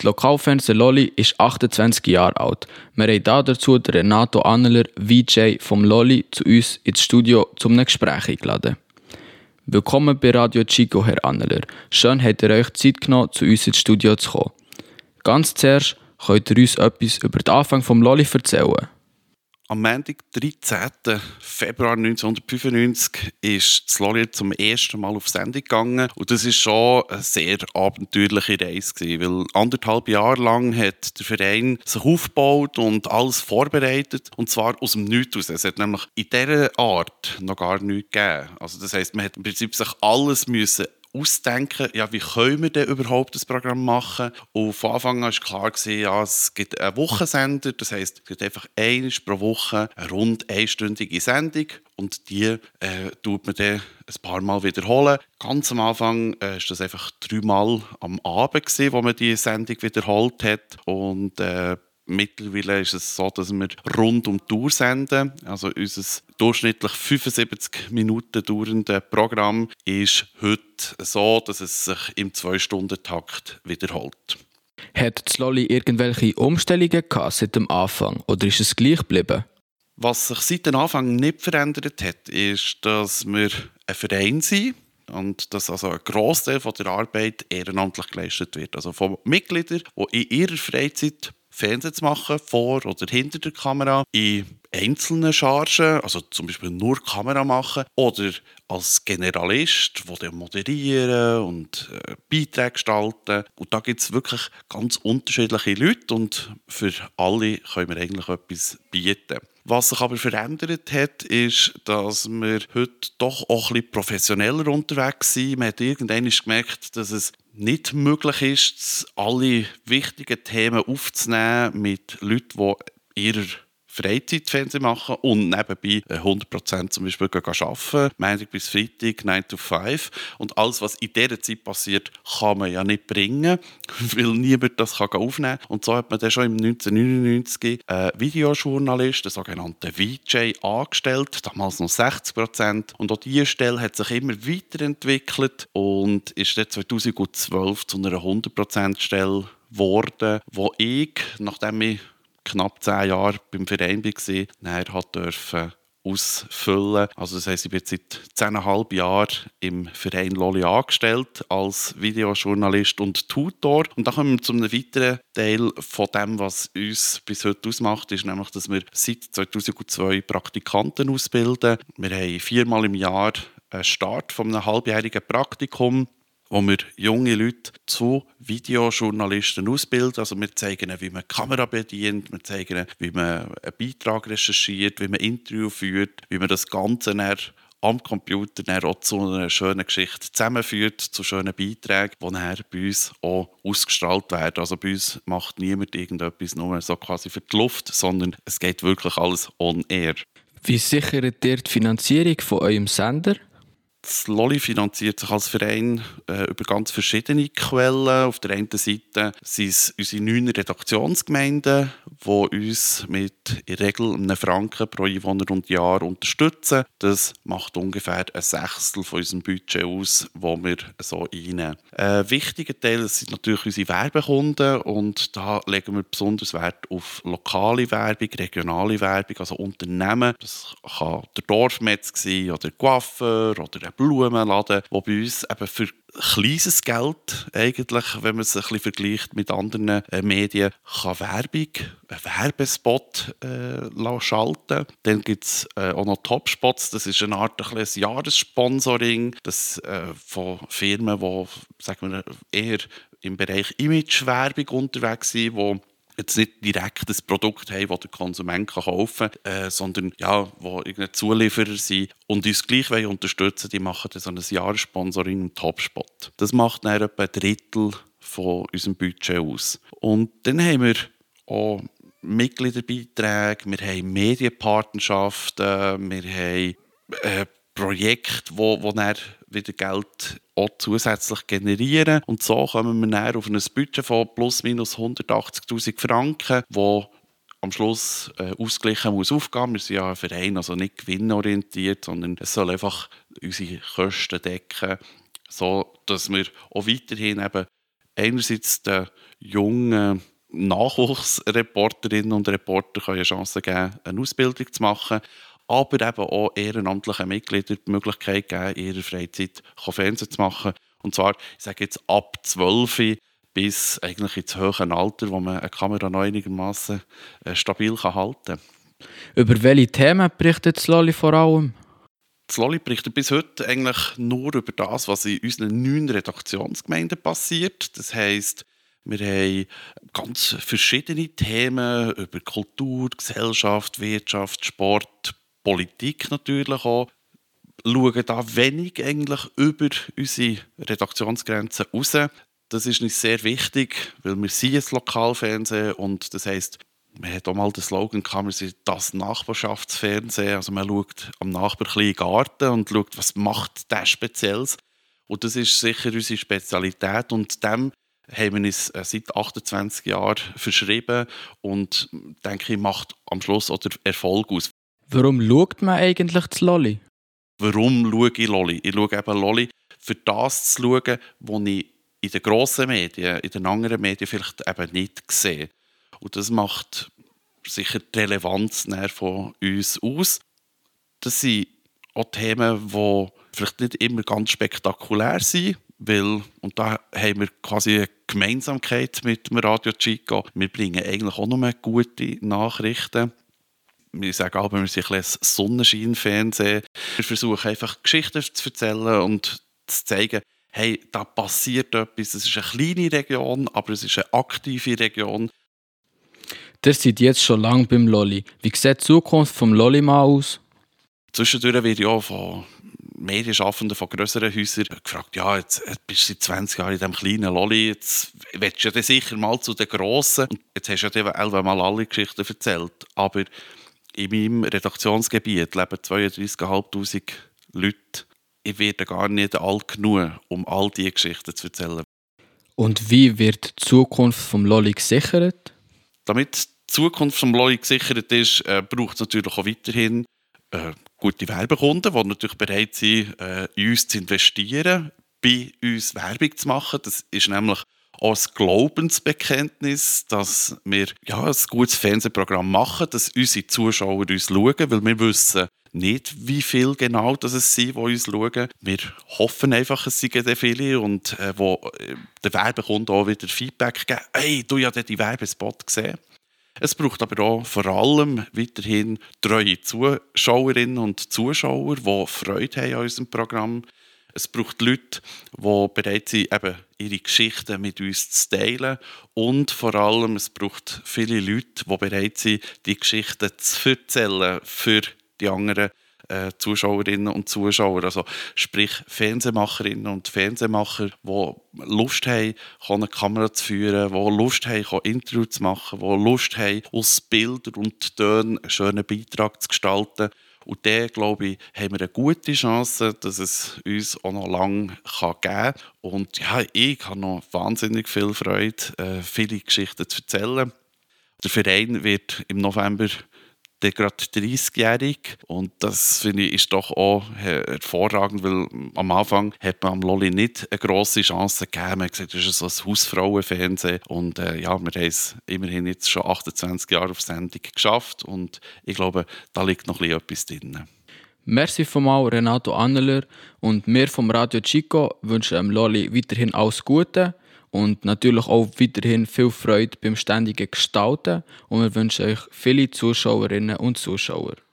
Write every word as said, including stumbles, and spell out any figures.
Lokalfernsehen Lolli ist achtundzwanzig Jahre alt. Wir haben dazu den Renato Anneler, V J vom Lolli, zu uns ins Studio zum einem Gespräch eingeladen. Willkommen bei Radio Chico, Herr Anneler. Schön, habt ihr euch Zeit genommen, zu uns ins Studio zu kommen. Ganz zuerst könnt ihr uns etwas über den Anfang vom Lolli erzählen. Am Montag, dreizehnten Februar neunzehnhundertfünfundneunzig, ist das Lolli zum ersten Mal auf Sendung gegangen. Und das war schon eine sehr abenteuerliche Reise gewesen, weil anderthalb Jahre lang hat der Verein sich aufgebaut und alles vorbereitet. Und zwar aus dem Nichts heraus. Es hat nämlich in dieser Art noch gar nichts gegeben. Also das heisst, man hat im Prinzip sich alles müssen ausdenken, ja, wie können wir denn überhaupt das Programm machen? Und von Anfang an war klar, ja, es gibt einen Wochensender, das heisst, es gibt einfach einmal pro Woche eine rund einstündige Sendung und die äh, tut man dann ein paar Mal wiederholen. Ganz am Anfang war äh, das einfach dreimal am Abend gewesen, wo man die Sendung wiederholt hat und äh, mittlerweile ist es so, dass wir rund um die Uhr senden. Also unser durchschnittlich fünfundsiebzig Minuten dauerndes Programm ist heute so, dass es sich im zwei-Stunden-Takt wiederholt. Hat das Lolli irgendwelche Umstellungen gehabt seit dem Anfang oder ist es gleich geblieben? Was sich seit dem Anfang nicht verändert hat, ist, dass wir ein Verein sind. Und dass also ein Grossteil der Arbeit ehrenamtlich geleistet wird. Also von Mitgliedern, die in ihrer Freizeit Fernsehen zu machen, vor oder hinter der Kamera, in einzelnen Chargen, also zum Beispiel nur Kamera machen, oder als Generalist, der moderieren und äh, Beiträge gestalten. Und da gibt es wirklich ganz unterschiedliche Leute und für alle können wir eigentlich etwas bieten. Was sich aber verändert hat, ist, dass wir heute doch auch ein bisschen professioneller unterwegs sind. Man hat irgendwann gemerkt, dass es nicht möglich ist, alle wichtigen Themen aufzunehmen mit Leuten, die ihrer Freizeit Fernsehen machen und nebenbei hundert Prozent zum Beispiel arbeiten, Montag bis Freitag, nine to five. Und alles, was in dieser Zeit passiert, kann man ja nicht bringen, weil niemand das aufnehmen kann. Und so hat man dann schon im neunzehnhundertneunundneunzig einen Videojournalist, den sogenannten V J, angestellt, damals noch sechzig Prozent. Und auch diese Stelle hat sich immer weiterentwickelt und ist dann zweitausendzwölf zu einer hundert Prozent Stelle geworden, wo ich, nachdem ich knapp zehn Jahre beim Verein war, nachher durfte ausfüllen. Also das heisst, ich bin seit zehneinhalb Jahren im Verein Lolli angestellt als Videojournalist und Tutor. Und dann kommen wir zu einem weiteren Teil von dem, was uns bis heute ausmacht, ist nämlich, dass wir seit zweitausendzwei Praktikanten ausbilden. Wir haben viermal im Jahr einen Start von einem halbjährigen Praktikum, wo wir junge Leute zu Videojournalisten ausbilden. Also wir zeigen ihnen, wie man die Kamera bedient, wir zeigen ihnen, wie man einen Beitrag recherchiert, wie man ein Interview führt, wie man das Ganze dann am Computer dann auch zu einer schönen Geschichte zusammenführt, zu schönen Beiträgen, die dann bei uns auch ausgestrahlt werden. Also bei uns macht niemand irgendetwas nur so quasi für die Luft, sondern es geht wirklich alles on air. Wie sichert ihr die Finanzierung von eurem Sender? Das Lolli finanziert sich als Verein äh, über ganz verschiedene Quellen. Auf der einen Seite sind es unsere neun Redaktionsgemeinden, die uns mit in der Regel einem Franken pro Einwohner und Jahr unterstützen. Das macht ungefähr ein Sechstel von unserem Budget aus, das wir so einnehmen. Ein wichtiger Teil sind natürlich unsere Werbekunden und da legen wir besonders Wert auf lokale Werbung, regionale Werbung, also Unternehmen. Das kann der Dorfmetz sein oder der Coiffeur oder ein Blumenladen, wo bei uns eben für kleines Geld, eigentlich, wenn man es ein bisschen vergleicht mit anderen äh, Medien, kann Werbung, einen Werbespot äh, schalten. Dann gibt es äh, auch noch Topspots, das ist eine Art ein, ein Jahressponsoring das, äh, von Firmen, die sagen wir, eher im Bereich Imagewerbung unterwegs sind, die jetzt nicht direkt ein Produkt haben, das der Konsument kaufen kann, äh, sondern ja, wo irgendein Zulieferer sind und uns gleich unterstützen wollen, die machen dann so ein Jahressponsoring im Topspot. Das macht dann etwa ein Drittel von unserem Budget aus. Und dann haben wir auch Mitgliederbeiträge, wir haben Medienpartnerschaften, wir haben äh, Projekte, wo, wo dann wieder Geld auch zusätzlich generieren. Und so kommen wir dann auf ein Budget von plus minus hundertachtzigtausend Franken, wo am Schluss äh, ausgleichen muss aufgehen. Wir sind ja ein Verein, also nicht gewinnorientiert, sondern es soll einfach unsere Kosten decken, so dass wir auch weiterhin eben einerseits den jungen Nachwuchsreporterinnen und Reportern eine Chance geben, eine Ausbildung zu machen, aber eben auch ehrenamtlichen Mitgliedern die Möglichkeit geben, in ihrer Freizeit Fernsehen zu machen. Und zwar, ich sage jetzt ab zwölf bis eigentlich ins hohe Alter, wo man eine Kamera noch einigermaßen stabil halten kann. Über welche Themen berichtet das Lolli vor allem? Das Lolli berichtet bis heute eigentlich nur über das, was in unseren neun Redaktionsgemeinden passiert. Das heisst, wir haben ganz verschiedene Themen über Kultur, Gesellschaft, Wirtschaft, Sport, Politik natürlich auch. Schauen da wenig eigentlich über unsere Redaktionsgrenzen raus. Das ist uns sehr wichtig, weil wir sind ein Lokalfernsehen und das heisst, man hat auch mal den Slogan gehabt, wir sind das Nachbarschaftsfernsehen. Also man schaut am Nachbar in den Garten und schaut, was macht der Spezielles. Und das ist sicher unsere Spezialität und dem haben wir uns seit achtundzwanzig Jahren verschrieben und denke ich, macht am Schluss auch den Erfolg aus. Warum schaut man eigentlich das Lolli? Warum schaue ich Lolli? Ich schaue eben Lolli, für das zu schauen, was ich in den grossen Medien, in den anderen Medien vielleicht eben nicht sehe. Und das macht sicher die Relevanz von uns aus. Das sind auch Themen, die vielleicht nicht immer ganz spektakulär sind, weil, und da haben wir quasi eine Gemeinsamkeit mit dem Radio Chico. Wir bringen eigentlich auch nur gute Nachrichten. Wir sagen aber, wir sind ein Sonnenscheinfernsehen. Wir versuchen einfach Geschichten zu erzählen und zu zeigen, hey, da passiert etwas. Es ist eine kleine Region, aber es ist eine aktive Region. Ihr seid jetzt schon lange beim Lolli. Wie sieht die Zukunft vom Lolli mal aus? Zwischendurch werde ich auch von Medienschaffenden von grösseren Häusern gefragt, ja, jetzt bist du seit zwanzig Jahren in diesem kleinen Lolli, jetzt willst du ja sicher mal zu den Grossen. Und jetzt hast du ja elf Mal alle Geschichten erzählt. Aber in meinem Redaktionsgebiet leben zweiunddreißigtausendfünfhundert Leute. Ich werde gar nicht alt genug, um all diese Geschichten zu erzählen. Und wie wird die Zukunft vom Lolli gesichert? Damit die Zukunft des Lolli gesichert ist, äh, braucht es natürlich auch weiterhin äh, gute Werbekunden, die natürlich bereit sind, äh, in uns zu investieren, bei uns Werbung zu machen. Das ist nämlich auch ein Glaubensbekenntnis, dass wir ja, ein gutes Fernsehprogramm machen, dass unsere Zuschauer uns schauen, weil wir wissen nicht, wie viel genau das es sind, die uns schauen. Wir hoffen einfach, es seien sehr viele und äh, wo äh, der Werbekunden auch wieder Feedback geben. «Hey, du hast ja den Werbespot gesehen.» Es braucht aber auch vor allem weiterhin treue Zuschauerinnen und Zuschauer, die Freude haben an unserem Programm. Es braucht Leute, die bereit sind, eben ihre Geschichten mit uns zu teilen. Und vor allem, es braucht viele Leute, die bereit sind, die Geschichten zu erzählen für die anderen äh, Zuschauerinnen und Zuschauer. Also sprich Fernsehmacherinnen und Fernsehmacher, die Lust haben, eine Kamera zu führen, die Lust haben, Interviews zu machen, die Lust haben, aus Bildern und Tönen einen schönen Beitrag zu gestalten. Und da, glaube ich, haben wir eine gute Chance, dass es uns auch noch lange geben kann. Und ja, ich habe noch wahnsinnig viel Freude, äh, viele Geschichten zu erzählen. Der Verein wird im November der gerade dreißigjährig und das finde ich ist doch auch hervorragend, weil am Anfang hat man am Lolli nicht eine grosse Chance gegeben. Man hat gesagt, das ist so ein Hausfrauenfernsehen und äh, ja, wir haben es immerhin jetzt schon achtundzwanzig Jahre auf Sendung geschafft und ich glaube, da liegt noch ein bisschen etwas drin. Merci vielmals Renato Anneler und wir vom Radio Chico wünschen dem Lolli weiterhin alles Gute und natürlich auch weiterhin viel Freude beim ständigen Gestalten und wir wünschen euch viele Zuschauerinnen und Zuschauer.